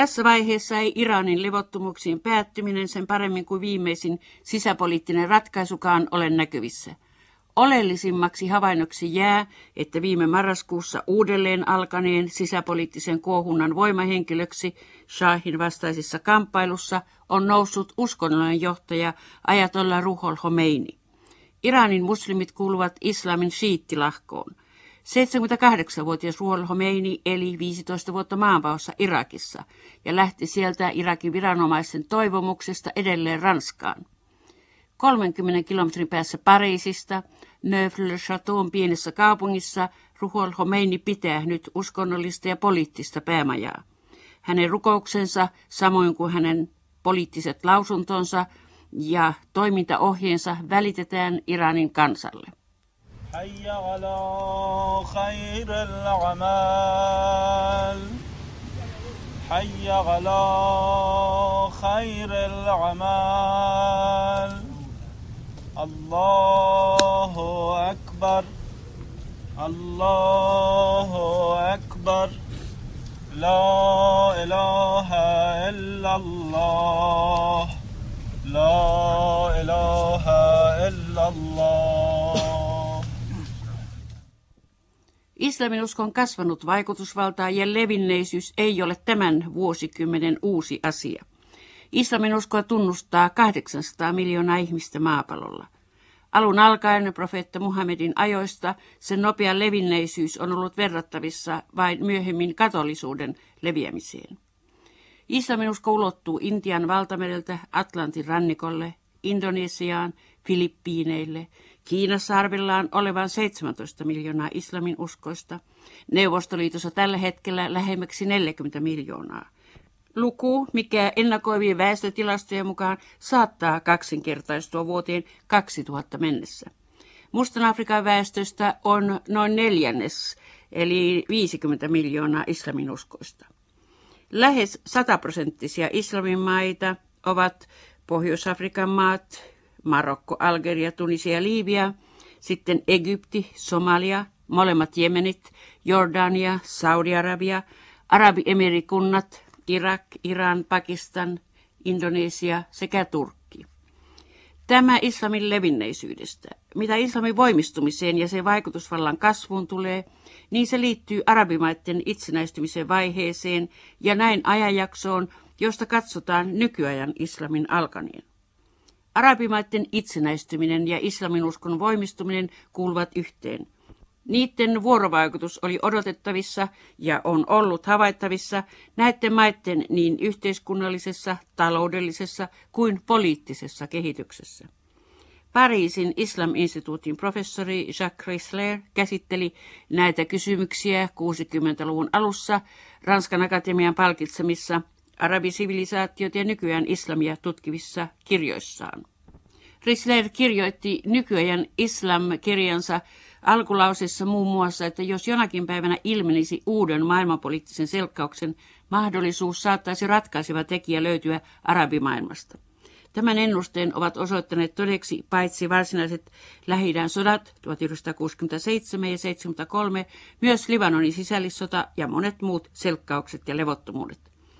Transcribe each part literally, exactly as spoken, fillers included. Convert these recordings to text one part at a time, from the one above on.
Tässä vaiheessa ei Iranin levottomuuksien päättyminen sen paremmin kuin viimeisin sisäpoliittinen ratkaisukaan ole näkyvissä. Oleellisimmaksi havainnoksi jää, että viime marraskuussa uudelleen alkaneen sisäpoliittisen kuohunnan voimahenkilöksi Shahin vastaisessa kamppailussa on noussut uskonnollinen johtaja Ajatollah Ruhollah Khomeini. Iranin muslimit kuuluvat islamin šiittilahkoon. seitsemänkymmentäkahdeksanvuotias Ruhollah Khomeini eli viisitoista vuotta maanpaossa Irakissa ja lähti sieltä Irakin viranomaisten toivomuksesta edelleen Ranskaan. kolmenkymmenen kilometrin päässä Pariisista, Neuville-le-Château'n pienessä kaupungissa, Ruhollah Khomeini pitää nyt uskonnollista ja poliittista päämajaa. Hänen rukouksensa, samoin kuin hänen poliittiset lausuntonsa ja toimintaohjeensa välitetään Iranin kansalle. Hayya ala khairil amal. Hayya ala khairil amal. Allahu akbar. Allahu akbar. La ilaha illallah. La ilaha illallah. Islaminuskon kasvanut vaikutusvalta ja levinneisyys ei ole tämän vuosikymmenen uusi asia. Islaminuskoa tunnustaa kahdeksansataa miljoonaa ihmistä maapallolla. Alun alkaen profeetta Muhammedin ajoista sen nopea levinneisyys on ollut verrattavissa vain myöhemmin katolisuuden leviämiseen. Islaminusko ulottuu Intian valtamereltä Atlantin rannikolle, Indonesiaan, Filippiineille. Kiinassa arvellaan olevan seitsemäntoista miljoonaa islamin uskoista, Neuvostoliitossa tällä hetkellä lähemmäksi neljäkymmentä miljoonaa. Luku, mikä ennakoivien väestötilastojen mukaan saattaa kaksinkertaistua vuoteen kaksituhatta mennessä. Mustan Afrikan väestöstä on noin neljännes, eli viisikymmentä miljoonaa islaminuskoista. Lähes sataprosenttisia islamin maita ovat Pohjois-Afrikan maat, Marokko, Algeria, Tunisia ja Liibia, sitten Egypti, Somalia, molemmat Jemenit, Jordania, Saudi-Arabia, Arabiemiirikunnat, Irak, Iran, Pakistan, Indonesia sekä Turkki. Tämä islamin levinneisyydestä. Mitä islamin voimistumiseen ja sen vaikutusvallan kasvuun tulee, niin se liittyy arabimaiden itsenäistymisen vaiheeseen ja näin ajanjaksoon, josta katsotaan nykyajan islamin alkaneen. Arabimaiden itsenäistyminen ja islaminuskon voimistuminen kuuluvat yhteen. Niiden vuorovaikutus oli odotettavissa ja on ollut havaittavissa näiden maiden niin yhteiskunnallisessa, taloudellisessa kuin poliittisessa kehityksessä. Pariisin Islam-instituutin professori Jacques Chrysler käsitteli näitä kysymyksiä kuusikymmentäluvun alussa Ranskan akatemian palkitsemissa arabisivilisaatiot ja nykyään islamia tutkivissa kirjoissaan. Chrysler kirjoitti nykyajan islam-kirjansa alkulausessa muun muassa, että jos jonakin päivänä ilmenisi uuden maailmanpoliittisen selkkauksen mahdollisuus, saattaisi ratkaiseva tekijä löytyä arabimaailmasta. Tämän ennusteen ovat osoittaneet todeksi paitsi varsinaiset Lähi-idän sodat tuhatyhdeksänsataakuusikymmentäseitsemän ja seitsemänkymmentäkolme, myös Libanonin sisällissota ja monet muut selkkaukset ja levottomuudet.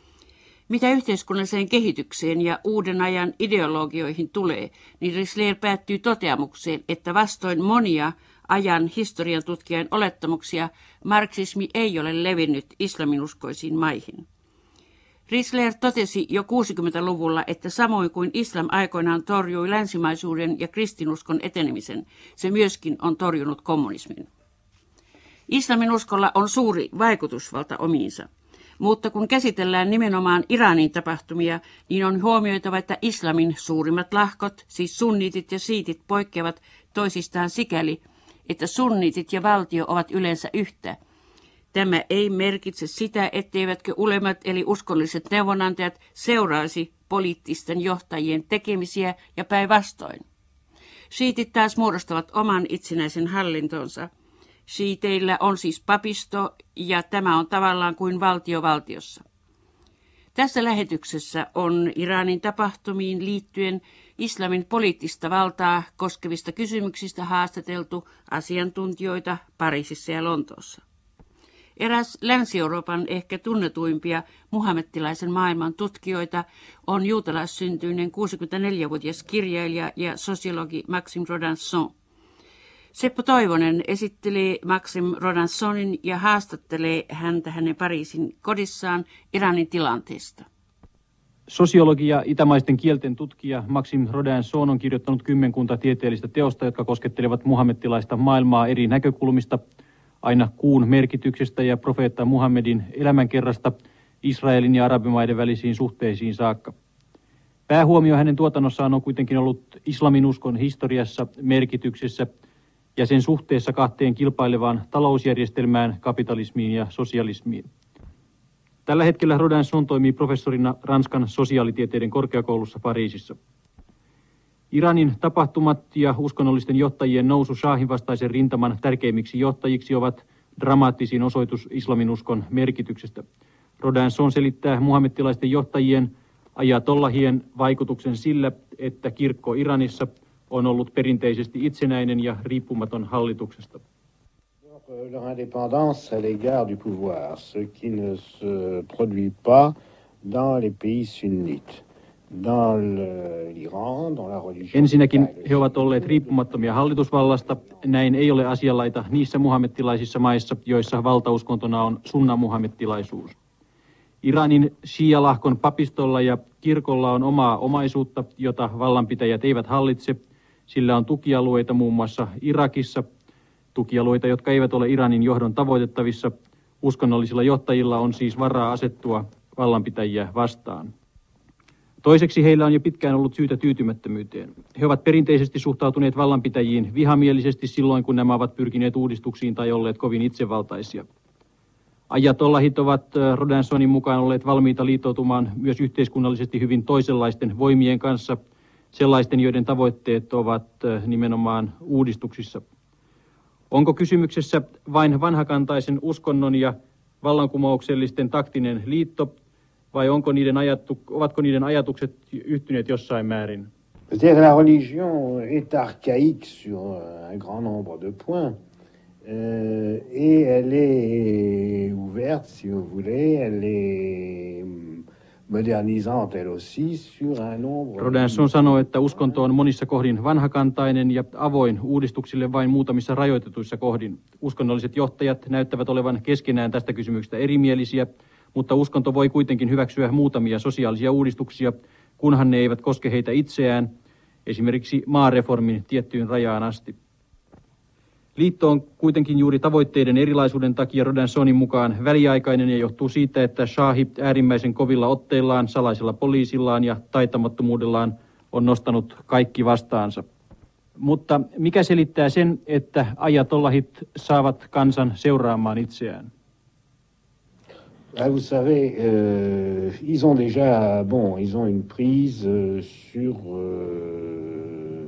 Mitä yhteiskunnalliseen kehitykseen ja uuden ajan ideologioihin tulee, niin Chrysler päättyy toteamukseen, että vastoin monia ajan historian tutkijan olettamuksia marksismi ei ole levinnyt islaminuskoisiin maihin. Chrysler totesi jo kuusikymmentäluvulla, että samoin kuin islam aikoinaan torjui länsimaisuuden ja kristinuskon etenemisen, se myöskin on torjunut kommunismin. Islaminuskolla on suuri vaikutusvalta omiinsa. Mutta kun käsitellään nimenomaan Iranin tapahtumia, niin on huomioitava, että islamin suurimmat lahkot, siis sunniitit ja siitit, poikkeavat toisistaan sikäli, että sunniitit ja valtio ovat yleensä yhtä. Tämä ei merkitse sitä, etteivätkö ulemat eli uskonnolliset neuvonantajat seuraisi poliittisten johtajien tekemisiä ja päinvastoin. Siitit taas muodostavat oman itsenäisen hallintonsa. Siiteillä on siis papisto ja tämä on tavallaan kuin valtio valtiossa. Tässä lähetyksessä on Iranin tapahtumiin liittyen islamin poliittista valtaa koskevista kysymyksistä haastateltu asiantuntijoita Pariisissa ja Lontoossa. Eräs Länsi-Euroopan ehkä tunnetuimpia muhammettilaisen maailman tutkijoita on juutalaissyntyinen kuusikymmentäneljävuotias kirjailija ja sosiologi Maxime Rodinson. Seppo Toivonen esitteli Maxime Rodinsonin ja haastattelee häntä hänen Pariisin kodissaan Iranin tilanteesta. Sosiologi ja itämaisten kielten tutkija Maxime Rodinson on kirjoittanut kymmenkunta tieteellistä teosta, jotka koskettelevat muhammettilaista maailmaa eri näkökulmista, aina kuun merkityksestä ja profeetta Muhammedin elämänkerrasta Israelin ja arabimaiden välisiin suhteisiin saakka. Päähuomio hänen tuotannossaan on kuitenkin ollut islamin uskon historiassa, merkityksessä ja sen suhteessa kahteen kilpailevaan talousjärjestelmään, kapitalismiin ja sosialismiin. Tällä hetkellä Rodinson toimii professorina Ranskan sosiaalitieteiden korkeakoulussa Pariisissa. Iranin tapahtumat ja uskonnollisten johtajien nousu shahin vastaisen rintaman tärkeimmiksi johtajiksi ovat dramaattisin osoitus islaminuskon merkityksestä. Rodinson selittää muhammettilaisten johtajien ajatollahien vaikutuksen sillä, että kirkko Iranissa on ollut perinteisesti itsenäinen ja riippumaton hallituksesta. Leur indépendance à l'égard du pouvoir, ce qui ne se produit pas dans les pays sunnites. Ensinnäkin he ovat olleet riippumattomia hallitusvallasta. Näin ei ole asianlaita niissä muhammettilaisissa maissa, joissa valtauskontona on sunnamuhammettilaisuus. Iranin shia-lahkon papistolla ja kirkolla on omaa omaisuutta, jota vallanpitäjät eivät hallitse. Sillä on tukialueita muun muassa Irakissa, tukialueita, jotka eivät ole Iranin johdon tavoitettavissa. Uskonnollisilla johtajilla on siis varaa asettua vallanpitäjiä vastaan. Toiseksi heillä on jo pitkään ollut syytä tyytymättömyyteen. He ovat perinteisesti suhtautuneet vallanpitäjiin vihamielisesti silloin, kun nämä ovat pyrkineet uudistuksiin tai olleet kovin itsevaltaisia. Ajatollahit ovat Rodinsonin mukaan olleet valmiita liittoutumaan myös yhteiskunnallisesti hyvin toisenlaisten voimien kanssa, sellaisten, joiden tavoitteet ovat nimenomaan uudistuksissa. Onko kysymyksessä vain vanhakantaisen uskonnon ja vallankumouksellisten taktinen liitto, vai onko niiden ajatu, ovatko niiden ajatukset yhtyneet jossain määrin? C'est-à-dire la religion est archaïque sur un grand nombre de points. Euh, et elle est ouverte, si vous voulez, elle est modernisante elle aussi sur un nombre... Rodinson sanoo, että uskonto on monissa kohdin vanhakantainen ja avoin uudistuksille vain muutamissa rajoitetuissa kohdin. Uskonnolliset johtajat näyttävät olevan keskenään tästä kysymyksestä erimielisiä, mutta uskonto voi kuitenkin hyväksyä muutamia sosiaalisia uudistuksia, kunhan ne eivät koske heitä itseään, esimerkiksi maareformin tiettyyn rajaan asti. Liitto on kuitenkin juuri tavoitteiden erilaisuuden takia Rodinsonin mukaan väliaikainen ja johtuu siitä, että shahi äärimmäisen kovilla otteillaan, salaisella poliisillaan ja taitamattomuudellaan on nostanut kaikki vastaansa. Mutta mikä selittää sen, että ajatollahit saavat kansan seuraamaan itseään? Ah, vous savez, euh, ils ont déjà, bon, ils ont une prise euh, sur euh,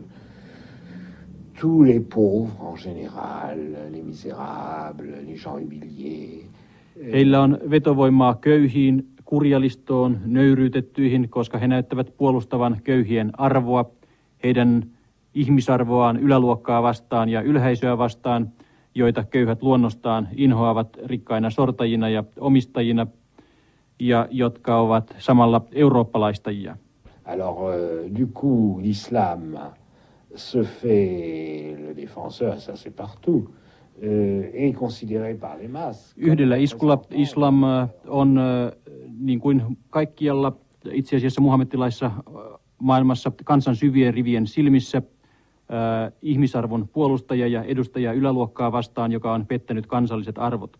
tous les pauvres en général, les misérables, les gens humiliés. Heillä on vetovoimaa köyhiin, kurjalistoon, nöyryytettyihin, koska he näyttävät puolustavan köyhien arvoa, heidän ihmisarvoaan yläluokkaa vastaan ja ylhäisöä vastaan, joita köyhät luonnostaan inhoavat rikkaina sortajina ja omistajina, ja jotka ovat samalla eurooppalaistajia. Alors, euh, du coup, l'islam se fait le défenseur, ça c'est partout, euh, est considéré par les masses. Yhdellä iskulla islam on, niin kuin kaikkialla itse asiassa muhammettilaisessa maailmassa, kansan syvien rivien silmissä, Äh, ihmisarvon puolustaja ja edustaja yläluokkaa vastaan, joka on pettänyt kansalliset arvot.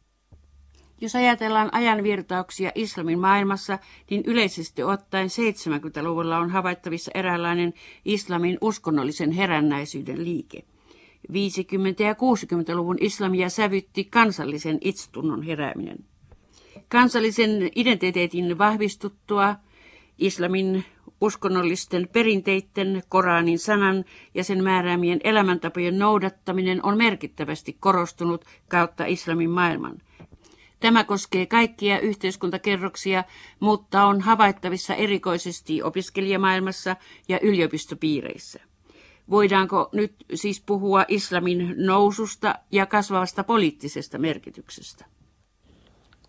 Jos ajatellaan ajanvirtauksia islamin maailmassa, niin yleisesti ottaen seitsemänkymmentäluvulla on havaittavissa eräänlainen islamin uskonnollisen herännäisyyden liike. viisikymmentä- ja kuusikymmentäluvun islamia sävytti kansallisen itsetunnon herääminen. Kansallisen identiteetin vahvistuttua islamin uskonnollisten perinteiden, Koranin sanan ja sen määräämien elämäntapojen noudattaminen on merkittävästi korostunut kautta islamin maailman. Tämä koskee kaikkia yhteiskuntakerroksia, mutta on havaittavissa erikoisesti opiskelijamaailmassa ja yliopistopiireissä. Voidaanko nyt siis puhua islamin noususta ja kasvavasta poliittisesta merkityksestä?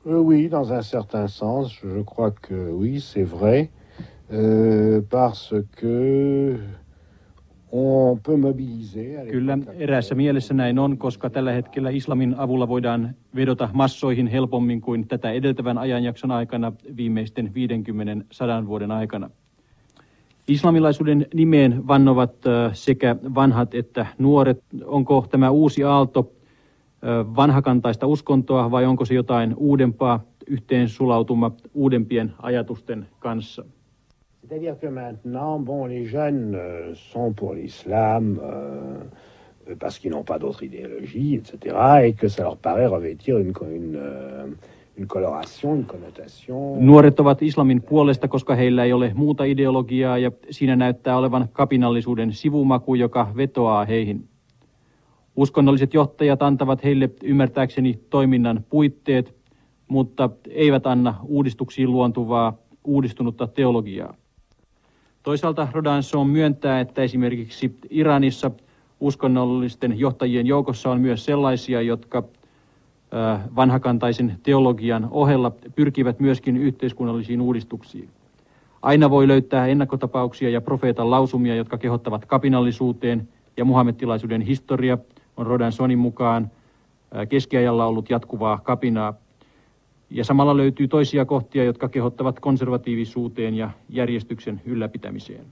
Euh, oui, dans un certain sens, je crois que oui, c'est vrai, euh, parce que on peut mobiliser. Kyllä, eräässä mielessä näin on, koska tällä hetkellä islamin avulla voidaan vedota massoihin helpommin kuin tätä edeltävän ajanjakson aikana viimeisten viidenkymmenen sadan vuoden aikana. Islamilaisuuden nimeen vannovat sekä vanhat että nuoret. Onko tämä uusi aalto vanhakantaista uskontoa vai onko se jotain uudempaa, yhteen sulautuma uudempien ajatusten kanssa? C'est-à-dire que maintenant, bon, les jeunes euh, sont pour l'islam euh, parce qu'ils n'ont pas d'autre idéologie, et cetera, et que ça leur paraît revêtir une, une, euh, une coloration, une connotation. Nuoret ovat islamin puolesta, koska heillä ei ole muuta ideologiaa ja siinä näyttää olevan kapinallisuuden sivumaku, joka vetoaa heihin. Uskonnolliset johtajat antavat heille ymmärtääkseni toiminnan puitteet, mutta eivät anna uudistuksiin luontuvaa uudistunutta teologiaa. Toisaalta Rodanson myöntää, että esimerkiksi Iranissa uskonnollisten johtajien joukossa on myös sellaisia, jotka vanhakantaisen teologian ohella pyrkivät myöskin yhteiskunnallisiin uudistuksiin. Aina voi löytää ennakkotapauksia ja profeetan lausumia, jotka kehottavat kapinallisuuteen, ja muhammettilaisuuden historia on Rodansonin mukaan keskiajalla ollut jatkuvaa kapinaa. Ja samalla löytyy toisia kohtia, jotka kehottavat konservatiivisuuteen ja järjestyksen ylläpitämiseen.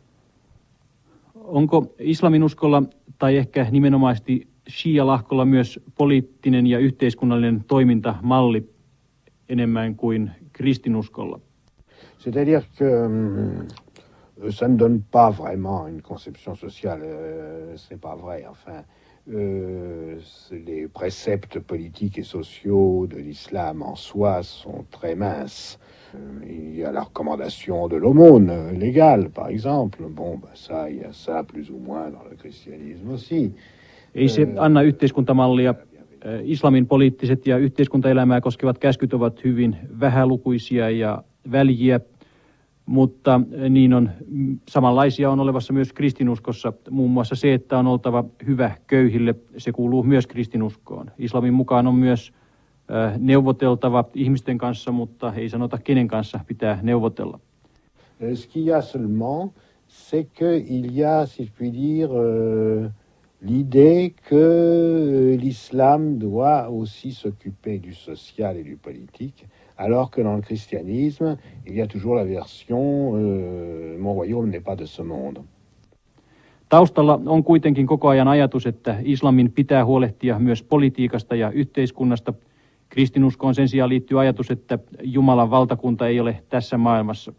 Onko islaminuskolla tai ehkä nimenomaisesti shia-lahkolla myös poliittinen ja yhteiskunnallinen toimintamalli enemmän kuin kristinuskolla? C'est-à-dire que euh, ça ne donne pas vraiment une conception sociale, euh, c'est pas vrai, enfin. Euh, les préceptes politiques et sociaux de l'islam en soi sont très minces. Il y a la recommandation de l'aumône légale, par exemple. Bon, ben ça, il y a ça plus ou moins dans le christianisme aussi. Ei se anna yhteiskuntamallia. Islamin poliittiset ja yhteiskuntaelämää koskevat käskyt ovat hyvin vähälukuisia ja väljiä, mutta niin on, samanlaisia on olevassa myös kristinuskossa. Muun muassa se, että on oltava hyvä köyhille, se kuuluu myös kristinuskoon. Islamin mukaan on myös neuvoteltava ihmisten kanssa, mutta ei sanota kenen kanssa pitää neuvotella. Ce qu'il y a seulement, c'est qu'il y a, si je puis dire, euh, l'idée que l'islam doit aussi s'occuper du social et du politique, alors que dans le christianisme, il y a toujours la version euh, « mon royaume n'est pas de ce monde ». Taustalla on kuitenkin koko ajan ajatus, että islamin pitää huolehtia myös politiikasta ja yhteiskunnasta. Kristinuskoon sen sijaan liittyy ajatus, että Jumalan valtakunta ei ole tässä maailmassa.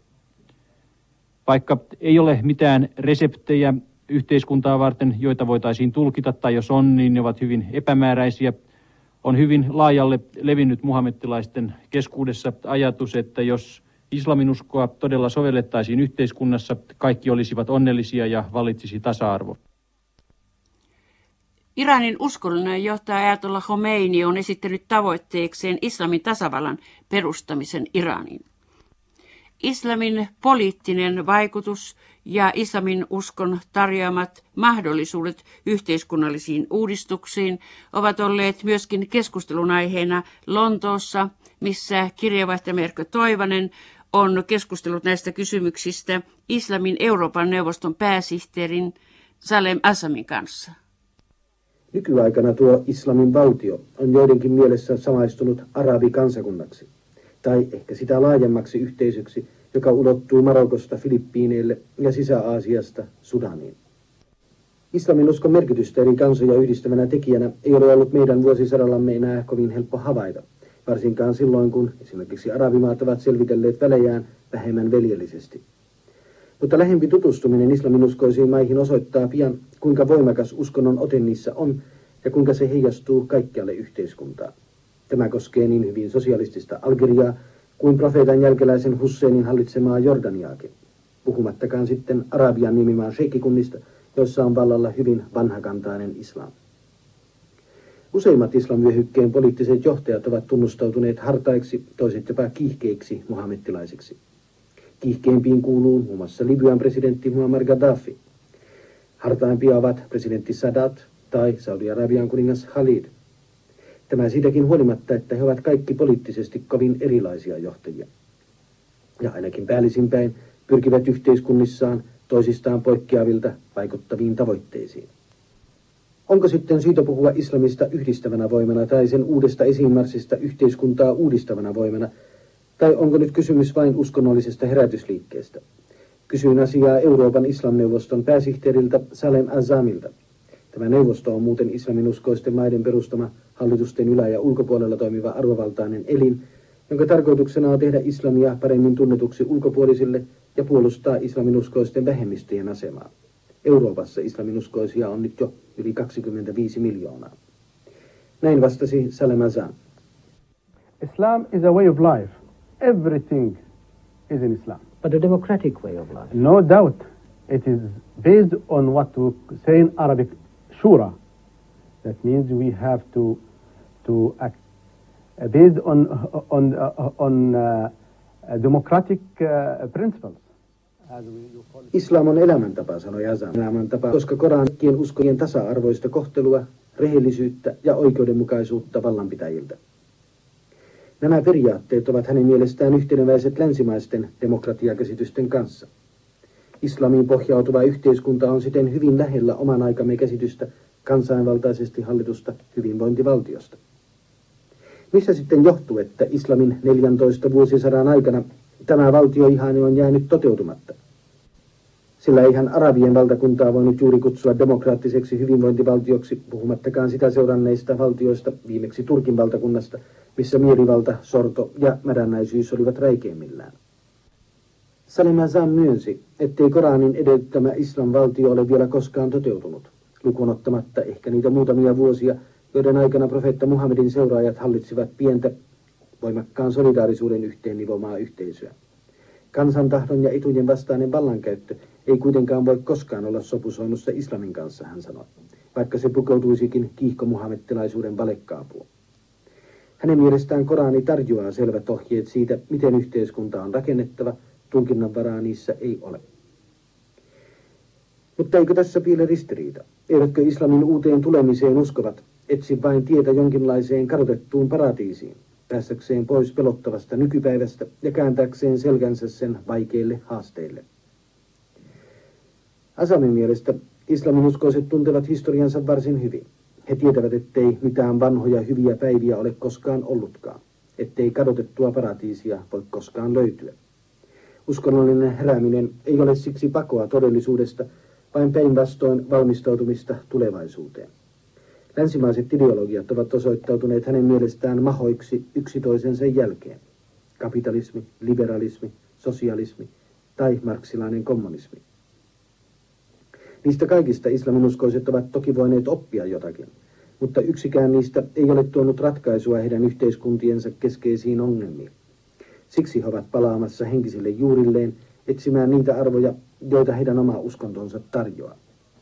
Vaikka ei ole mitään reseptejä yhteiskuntaa varten, joita voitaisiin tulkita, tai jos on, niin ne ovat hyvin epämääräisiä, on hyvin laajalle levinnyt muhammettilaisten keskuudessa ajatus, että jos islaminuskoa todella sovellettaisiin yhteiskunnassa, kaikki olisivat onnellisia ja vallitsisi tasa-arvo. Iranin uskonnollinen johtaja Ayatollah Khomeini on esittänyt tavoitteekseen islamin tasavallan perustamisen Iraniin. Islamin poliittinen vaikutus ja islamin uskon tarjoamat mahdollisuudet yhteiskunnallisiin uudistuksiin ovat olleet myöskin keskustelun aiheena Lontoossa, missä kirjeenvaihtaja Merkö Toivanen on keskustellut näistä kysymyksistä Islamin Euroopan neuvoston pääsihteerin Salem Asamin kanssa. Nykyaikana tuo islamin valtio on joidenkin mielessä samaistunut arabikansakunnaksi, tai ehkä sitä laajemmaksi yhteisöksi, joka ulottuu Marokosta Filippiineille ja Sisä-Aasiasta Sudaniin. Islamin uskon merkitystä eri kansoja yhdistävänä tekijänä ei ole ollut meidän vuosisadallamme enää kovin helppo havaita, varsinkaan silloin, kun esimerkiksi arabimaat ovat selvitelleet välejään vähemmän veljellisesti. Mutta lähempi tutustuminen islaminuskoisiin maihin osoittaa pian, kuinka voimakas uskonnon ote niissä on ja kuinka se heijastuu kaikkialle yhteiskuntaan. Tämä koskee niin hyvin sosialistista Algeriaa kuin profeetan jälkeläisen Husseinin hallitsemaa Jordaniaakin, puhumattakaan sitten Arabian nimimaan sheikkikunnista, joissa on vallalla hyvin vanhakantainen islam. Useimmat islamvyöhykkeen poliittiset johtajat ovat tunnustautuneet hartaiksi, toiset jopa kiihkeiksi muhammettilaisiksi. Kiihkeimpiin kuuluu muun muassa Libyan presidentti Muammar Gaddafi. Hartaimpia ovat presidentti Sadat tai Saudi-Arabian kuningas Khalid. Tämä siitäkin huolimatta, että he ovat kaikki poliittisesti kovin erilaisia johtajia. Ja ainakin päällisinpäin pyrkivät yhteiskunnissaan toisistaan poikkeavilta vaikuttaviin tavoitteisiin. Onko sitten syytä puhua islamista yhdistävänä voimana tai sen uudesta esiinmarssista yhteiskuntaa uudistavana voimana, tai onko nyt kysymys vain uskonnollisesta herätysliikkeestä? Kysyin asiaa Euroopan islamneuvoston pääsihteeriltä Salem Azamilta. Tämä neuvosto on muuten islaminuskoisten maiden perustama hallitusten ylä- ja ulkopuolella toimiva arvovaltainen elin, jonka tarkoituksena on tehdä islamia paremmin tunnetuksi ulkopuolisille ja puolustaa islaminuskoisten vähemmistöjen asemaa. Euroopassa islaminuskoisia on nyt jo yli kaksikymmentäviisi miljoonaa. Näin vastasi Salem Azam. Islam is a way of life. Everything is in Islam. But a democratic way of life. No doubt. It is based on what we say in Arabic, shura. That means we have to to act uh, based on on uh, on uh, democratic uh, principles. As we call it. Islam on elämäntapa, sanoi Azam. Elämäntapa, koska Koranin uskojen tasa-arvoista kohtelua, rehellisyyttä ja oikeudenmukaisuutta vallanpitäjiltä. Nämä periaatteet ovat hänen mielestään yhteneväiset länsimaisten demokratiakäsitysten kanssa. Islamiin pohjautuva yhteiskunta on siten hyvin lähellä oman aikamme käsitystä kansainvaltaisesti hallitusta hyvinvointivaltiosta. Missä sitten johtuu, että islamin neljäntoista vuosisadan aikana tämä valtioihanne on jäänyt toteutumatta? Sillä eihän arabien valtakuntaa voinut juuri kutsua demokraattiseksi hyvinvointivaltioksi, puhumattakaan sitä seuranneista valtioista, viimeksi Turkin valtakunnasta, missä mielivalta, sorto ja mädännäisyys olivat räikeimmillään. Salem Azam myönsi, ettei Koranin edellyttämä islam-valtio ole vielä koskaan toteutunut, lukuun ottamatta ehkä niitä muutamia vuosia, joiden aikana profeetta Muhammedin seuraajat hallitsivat pientä, voimakkaan solidaarisuuden yhteennivomaa yhteisöä. Kansantahdon ja etujen vastainen vallankäyttö ei kuitenkaan voi koskaan olla sopusoinnussa islamin kanssa, hän sanoi, vaikka se pukeutuisikin kiihkomuhammettilaisuuden valekaapuun. Hänen mielestään Korani tarjoaa selvät ohjeet siitä, miten yhteiskunta on rakennettava, tulkinnanvaraa niissä ei ole. Mutta eikö tässä piile ristiriita? Eivätkö islamin uuteen tulemiseen uskovat etsi vain tietä jonkinlaiseen kadotettuun paratiisiin, päästäkseen pois pelottavasta nykypäivästä ja kääntääkseen selkänsä sen vaikeille haasteille? Azamin mielestä islaminuskoiset tuntevat historiansa varsin hyvin. He tietävät, ettei mitään vanhoja hyviä päiviä ole koskaan ollutkaan, ettei kadotettua paratiisia voi koskaan löytyä. Uskonnollinen herääminen ei ole siksi pakoa todellisuudesta, vain päinvastoin valmistautumista tulevaisuuteen. Länsimaiset ideologiat ovat osoittautuneet hänen mielestään mahoiksi yksi toisensa jälkeen. Kapitalismi, liberalismi, sosialismi tai marksilainen kommunismi. Niistä kaikista islaminuskoiset ovat toki voineet oppia jotakin, mutta yksikään niistä ei ole tuonut ratkaisua heidän yhteiskuntiensa keskeisiin ongelmiin. Siksi he ovat palaamassa henkisille juurilleen etsimään niitä arvoja, joita heidän oma uskontonsa tarjoaa.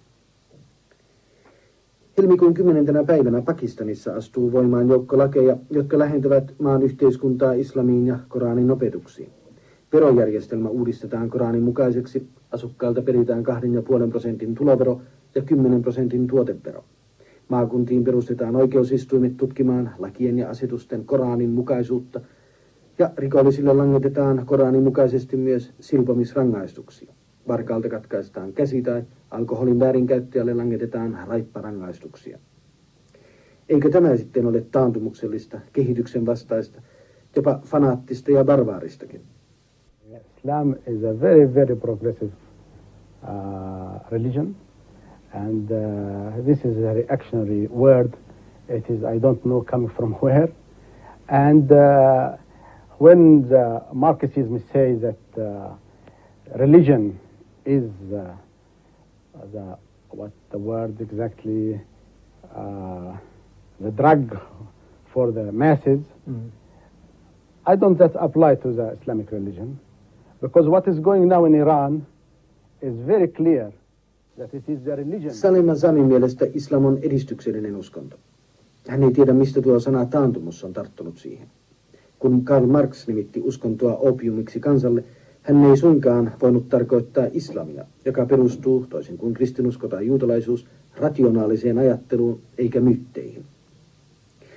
Helmikuun kymmenentenä päivänä Pakistanissa astuu voimaan joukko lakeja, jotka lähentävät maan yhteiskuntaa islamiin ja Koranin opetuksiin. Verojärjestelmä uudistetaan Koranin mukaiseksi, asukkailta peritään kahden ja puolen prosentin tulovero ja kymmenen prosentin tuotevero. Maakuntiin perustetaan oikeusistuimet tutkimaan lakien ja asetusten Koranin mukaisuutta, ja rikollisille langetetaan Koranin mukaisesti myös silpomisrangaistuksia. Varkaalta katkaistaan käsi tai alkoholin väärinkäyttäjälle langetetaan raipparangaistuksia. Eikö tämä sitten ole taantumuksellista, kehityksen vastaista, jopa fanaattista ja barbaaristakin? Islam is a very, very progressive uh, religion, and uh, this is a reactionary word. It is, I don't know, coming from where. And uh, when the Marxism says that uh, religion is uh, the what the word exactly, uh, the drug for the masses, mm. I don't that apply to the Islamic religion. Because what is going now in Iran is very clear that it is the religion. Salem Azamin mielestä islam on edistyksellinen uskonto. Hän ei tiedä, mistä tuo sana taantumus on tarttunut siihen. Kun Karl Marx nimitti uskontoa opiumiksi kansalle, hän ei suinkaan voinut tarkoittaa islamia, joka perustuu, toisin kuin kristinusko tai juutalaisuus, rationaaliseen ajatteluun eikä myytteihin.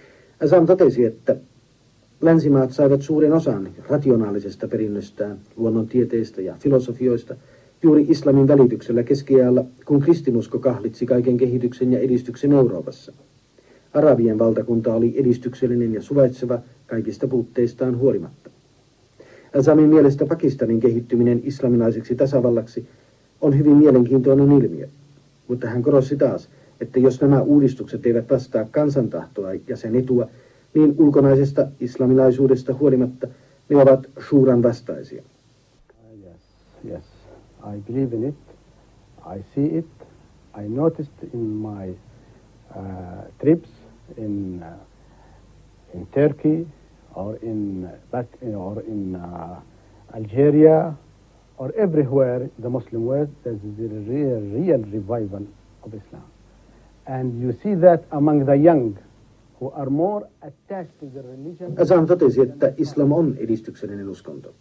Azam totesi, että länsimaat saivat suuren osan rationaalisesta perinnöstään, luonnontieteistä ja filosofioista juuri islamin välityksellä keskiajalla, kun kristinusko kahlitsi kaiken kehityksen ja edistyksen Euroopassa. Arabien valtakunta oli edistyksellinen ja suvaitseva kaikista puutteistaan huolimatta. Azamin mielestä Pakistanin kehittyminen islamilaiseksi tasavallaksi on hyvin mielenkiintoinen ilmiö, mutta hän korosti taas, että jos nämä uudistukset eivät vastaa kansantahtoa ja sen etua, niin ulkonaisesta islamilaisuudesta huolimatta ne ovat shuuran vastaisia. Uh, yes, yes, I believe in it. I see it. I noticed in my uh, trips in uh, in Turkey or in back or in uh, Algeria or everywhere the Muslim world, there's a real, real revival of Islam, and you see that among the young, who are more attached to the religion. Azam totesi, että islam on edistyksellinen uskonto.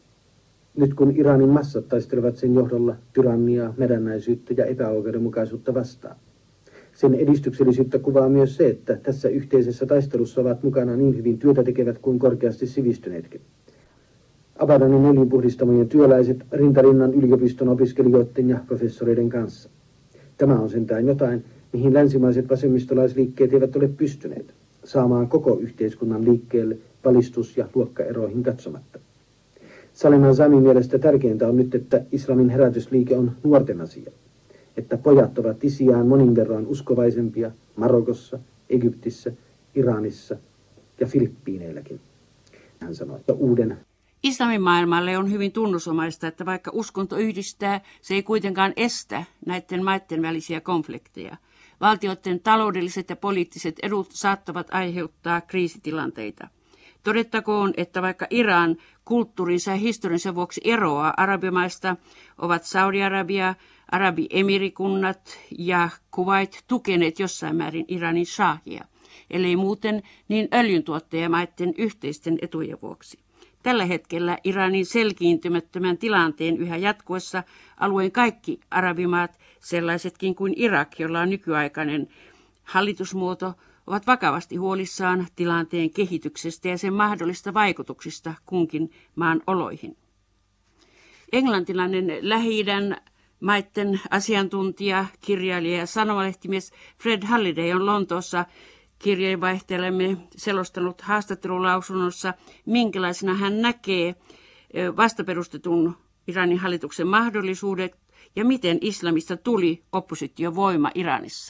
Nyt kun Iranin massat taistelevat sen johdolla tyranniaa, mädännäisyyttä ja epäoikeudenmukaisuutta vastaan. Sen edistyksellisyyttä kuvaa myös se, että tässä yhteisessä taistelussa ovat mukana niin hyvin työtä tekevät kuin korkeasti sivistyneetkin. Abadanin öljynpuhdistamojen työläiset rintarinnan yliopiston opiskelijoiden ja professoreiden kanssa. Tämä on sentään jotain, mihin länsimaiset vasemmistolaisliikkeet eivät ole pystyneet, saamaan koko yhteiskunnan liikkeelle valistus- ja luokkaeroihin katsomatta. Salem Azamin mielestä tärkeintä on nyt, että islamin herätysliike on nuorten asia, että pojat ovat isiään monin verran uskovaisempia Marokossa, Egyptissä, Iranissa ja Filippiineilläkin. Hän sanoi, että uuden Islamin maailmalle on hyvin tunnusomaista, että vaikka uskonto yhdistää, se ei kuitenkaan estä näiden maiden välisiä konflikteja. Valtioiden taloudelliset ja poliittiset edut saattavat aiheuttaa kriisitilanteita. Todettakoon, että vaikka Iran kulttuurinsa ja historiansa vuoksi eroaa arabimaista, ovat Saudi-Arabia, Arabi-emirikunnat ja Kuwait tukeneet jossain määrin Iranin shahia, ellei muuten niin öljyntuottajamaiden yhteisten etujen vuoksi. Tällä hetkellä Iranin selkiintymättömän tilanteen yhä jatkuessa alueen kaikki arabimaat, sellaisetkin kuin Irak, jolla on nykyaikainen hallitusmuoto, ovat vakavasti huolissaan tilanteen kehityksestä ja sen mahdollista vaikutuksista kunkin maan oloihin. Englantilainen Lähi-idän maiden asiantuntija, kirjailija ja sanomalehtimies Fred Halliday on Lontoossa kirjeenvaihteellemme selostanut haastattelulausunnossa, minkälaisena hän näkee vastaperustetun Iranin hallituksen mahdollisuudet ja miten islamista tuli oppositiovoima Iranissa.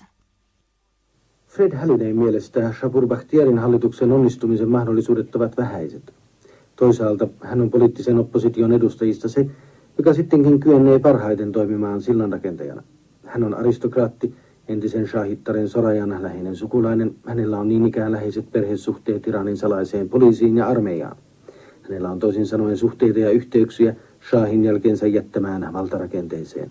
Fred Hallidayn mielestä Shapur Bakhtiarin hallituksen onnistumisen mahdollisuudet ovat vähäiset. Toisaalta hän on poliittisen opposition edustajista se, joka sittenkin kyennee parhaiten toimimaan sillanrakentajana. Hän on aristokraatti, entisen shahittaren Sorajan läheinen sukulainen. Hänellä on niin ikään läheiset perhesuhteet Iranin salaiseen poliisiin ja armeijaan. Hänellä on toisin sanoen suhteita ja yhteyksiä shahin jälkeensä jättämään valtarakenteeseen.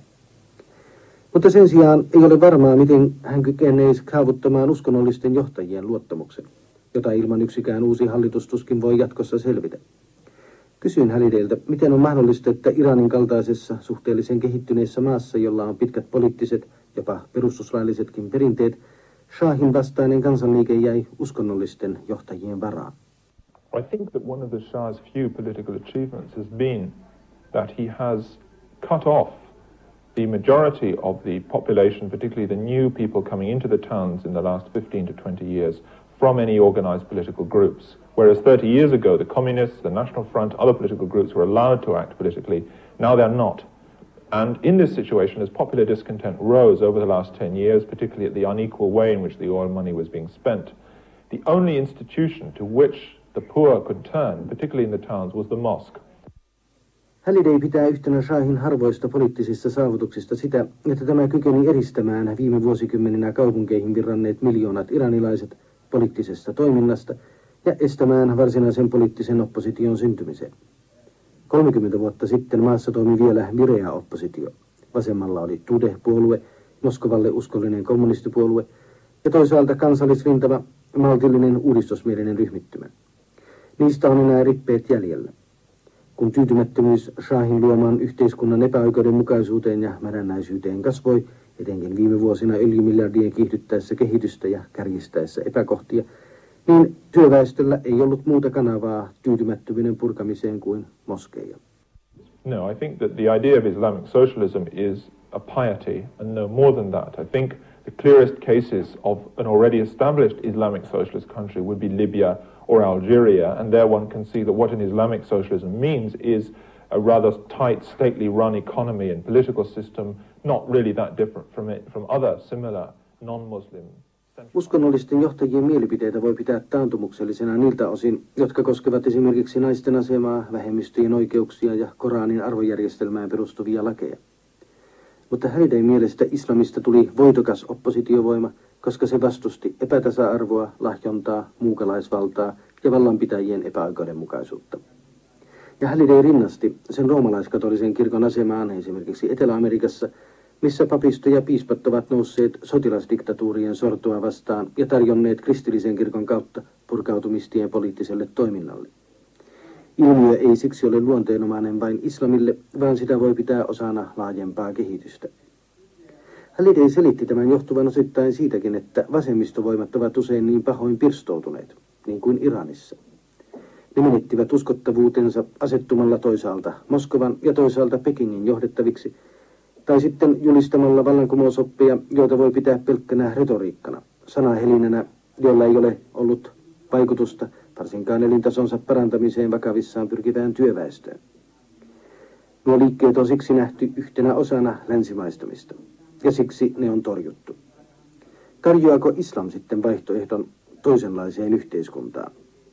Mutta sen sijaan ei ole varmaa, miten hän kykenee saavuttamaan uskonnollisten johtajien luottamuksen, jota ilman yksikään uusi hallitus tuskin voi jatkossa selvitä. Kysyin Hallidayltä, miten on mahdollista, että Iranin kaltaisessa suhteellisen kehittyneessä maassa, jolla on pitkät poliittiset, jopa perustuslaillisetkin perinteet, shahin vastainen kansanliike jäi uskonnollisten johtajien varaan. I think that one of the Shah's few political achievements has been that he has cut off the majority of the population, particularly the new people coming into the towns in the last fifteen to twenty years, from any organized political groups. Whereas thirty years ago, the communists, the National Front, other political groups were allowed to act politically. Now they're not. And in this situation, as popular discontent rose over the last ten years, particularly at the unequal way in which the oil money was being spent, the only institution to which the poor could turn, particularly in the towns, was the mosque. Halliday pitää yhtenä shahin harvoista poliittisista saavutuksista sitä, että tämä kykeni eristämään viime vuosikymmeninä kaupunkeihin virranneet miljoonat iranilaiset poliittisesta toiminnasta ja estämään varsinaisen poliittisen opposition syntymisen. kolmekymmentä vuotta sitten maassa toimi vielä vireä oppositio. Vasemmalla oli Tude-puolue, Moskovalle uskollinen kommunistipuolue ja toisaalta kansallisrintama, maltillinen uudistusmielinen ryhmittymä. Niistä on enää rippeet jäljellä. Kun tyytymättömyys shahin luomaan yhteiskunnan epäoikeudenmukaisuuteen ja mädännäisyyteen kasvoi, etenkin viime vuosina öljymiljardien kiihdyttäessä kehitystä ja kärjistäessä epäkohtia, niin työväestöllä ei ollut muuta kanavaa tyytymättömyyden purkamiseen kuin moskeija. No, I think that the idea of Islamic socialism is a piety and no more than that. I think the clearest cases of an already established Islamic socialist country would be Libya or Algeria, and there one can see that what an Islamic socialism means is a rather tight, stately run economy and political system, not really that different from it, from other similar non-Muslim. Uskonnollisten johtajien mielipiteitä voi pitää taantumuksellisena niiltä osin, jotka koskevat esimerkiksi naisten asemaa, vähemmistöjen oikeuksia ja Koranin arvojärjestelmään perustuvia lakeja. Mutta Hallidayn mielestä islamista tuli voitokas oppositiovoima, koska se vastusti epätasa-arvoa, lahjontaa, muukalaisvaltaa ja vallanpitäjien epäoikeudenmukaisuutta. Ja Halliday rinnasti sen roomalaiskatolisen kirkon asemaan esimerkiksi Etelä-Amerikassa, missä papisto ja piispat ovat nousseet sotilasdiktatuurien sortoa vastaan ja tarjonneet kristillisen kirkon kautta purkautumistien poliittiselle toiminnalle. Ilmiö ei siksi ole luonteenomainen vain islamille, vaan sitä voi pitää osana laajempaa kehitystä. Halliday selitti tämän johtuvan osittain siitäkin, että vasemmistovoimat ovat usein niin pahoin pirstoutuneet, niin kuin Iranissa. Ne menettivät uskottavuutensa asettumalla toisaalta Moskovan ja toisaalta Pekingin johdettaviksi, tai sitten julistamalla vallankumousoppeja, joita voi pitää pelkkänä retoriikkana, sanahelinänä, joilla ei ole ollut vaikutusta varsinkaan elintasonsa parantamiseen vakavissaan pyrkivään työväestöön. Nuo liikkeet on siksi nähty yhtenä osana länsimaistamista, ja siksi ne on torjuttu. Tarjoako islam sitten vaihtoehdon toisenlaiseen yhteiskuntaan?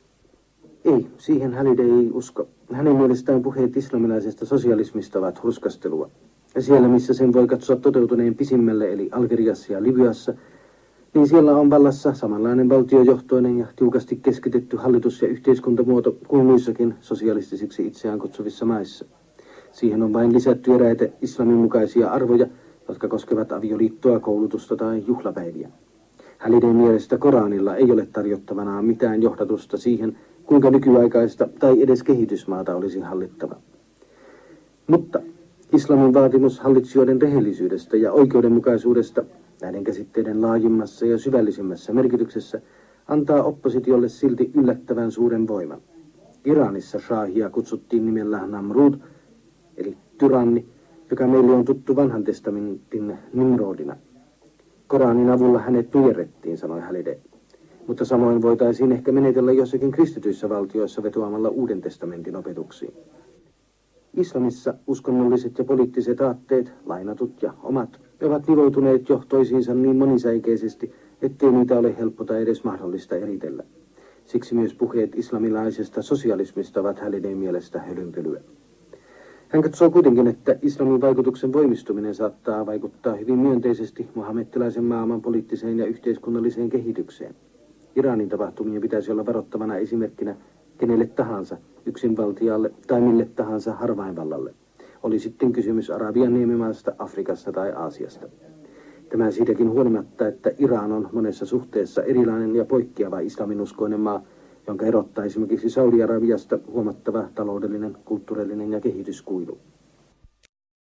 Ei, siihen Halliday ei usko. Hänen mielestään puheet islamilaisesta sosialismista ovat hurskastelua. Ja siellä, missä sen voi katsoa toteutuneen pisimmälle, eli Algeriassa ja Libyassa, niin siellä on vallassa samanlainen valtiojohtoinen ja tiukasti keskitetty hallitus- ja yhteiskuntamuoto kuin muissakin sosialistisiksi itseään kutsuvissa maissa. Siihen on vain lisätty eräitä islamin mukaisia arvoja, jotka koskevat avioliittoa, koulutusta tai juhlapäiviä. Hallidayn mielestä Koranilla ei ole tarjottavanaan mitään johdatusta siihen, kuinka nykyaikaista tai edes kehitysmaata olisi hallittava. Mutta islamin vaatimus hallitsijoiden rehellisyydestä ja oikeudenmukaisuudesta näiden käsitteiden laajimmassa ja syvällisimmässä merkityksessä antaa oppositiolle silti yllättävän suuren voiman. Iranissa shahia kutsuttiin nimellä Namrud, eli tyranni, joka meille on tuttu vanhan testamentin Nimrodina. Koranin avulla hänet nujerrettiin, sanoi Halliday. Mutta samoin voitaisiin ehkä menetellä jossakin kristityissä valtioissa vetoamalla Uuden testamentin opetuksiin. Islamissa uskonnolliset ja poliittiset aatteet, lainatut ja omat, ovat nivoutuneet jo toisiinsa niin monisäikeisesti, ettei niitä ole helppo tai edes mahdollista eritellä. Siksi myös puheet islamilaisesta sosialismista ovat Hallidayn mielestä hölynpölyä. Hän katsoo kuitenkin, että islamin vaikutuksen voimistuminen saattaa vaikuttaa hyvin myönteisesti muhammettilaisen maailman poliittiseen ja yhteiskunnalliseen kehitykseen. Iranin tapahtumien pitäisi olla varoittavana esimerkkinä kenelle tahansa yksinvaltialle tai mille tahansa harvainvallalle. Oli sitten kysymys Arabian niemimaasta, Afrikasta tai Aasiasta. Tämä siitäkin huolimatta, että Iran on monessa suhteessa erilainen ja poikkeava islaminuskoinen maa, jonka erottaa esimerkiksi Saudi-Arabiasta huomattava taloudellinen, kulttuurillinen ja kehityskuilu.